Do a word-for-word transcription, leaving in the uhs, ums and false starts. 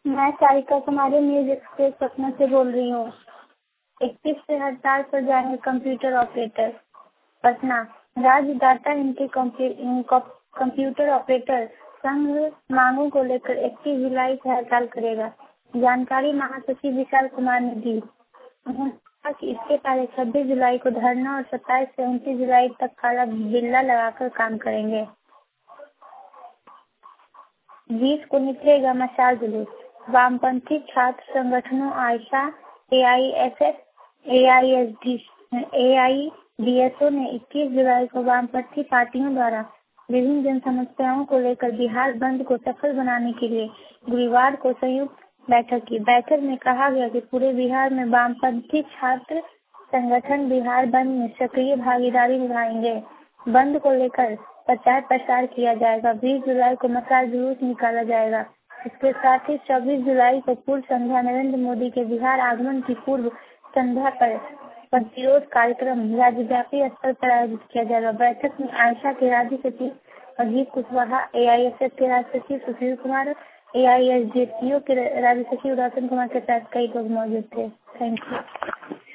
मैं Sarika Kumari News Express Patna से बोल रही हूँ। इक्कीस से हड़ताल पर जाएंगे कंप्यूटर ऑपरेटर। पटना राज्य डाटा एंट्री कंप्यूटर ऑपरेटर संघ मांगों को लेकर इक्कीस जुलाई से हड़ताल करेगा। जानकारी महासचिव विशाल कुमार ने दी। उन्होंने कहा कि इसके पहले छब्बीस जुलाई को धरना और सत्ताईस से उनतीस जुलाई तक काला बिल्ला लगाकर काम करेंगे। बीस को निकलेगा मशाल जुलूस। वामपंथी छात्र संगठनों AISA, A I S F, A I S D, A I D S O ने इक्कीस जुलाई को वामपंथी पार्टियों द्वारा विभिन्न जन समस्याओं को लेकर बिहार बंद को सफल बनाने के लिए गुरुवार को संयुक्त बैठक की। बैठक में कहा गया कि पूरे बिहार में वामपंथी छात्र संगठन बिहार बंद में सक्रिय भागीदारी निभाएंगे। बंद को लेकर प्रचार प्रसार किया जाएगा। बीस जुलाई को मशाल जुलूस निकाला जाएगा। इसके साथ ही चौबीस जुलाई को पूर्व संध्या नरेंद्र मोदी के बिहार आगमन की पूर्व संध्या पर प्रतिरोध कार्यक्रम राज्यव्यापी स्तर पर आयोजित किया जाएगा। बैठक में आयशा के राज्य सचिव Ajit Kushwaha, A I S F के राज्य सचिव Sushil Kumar, A I S D के राज्य सचिव रतन कुमार के साथ कई लोग मौजूद थे। Thank you.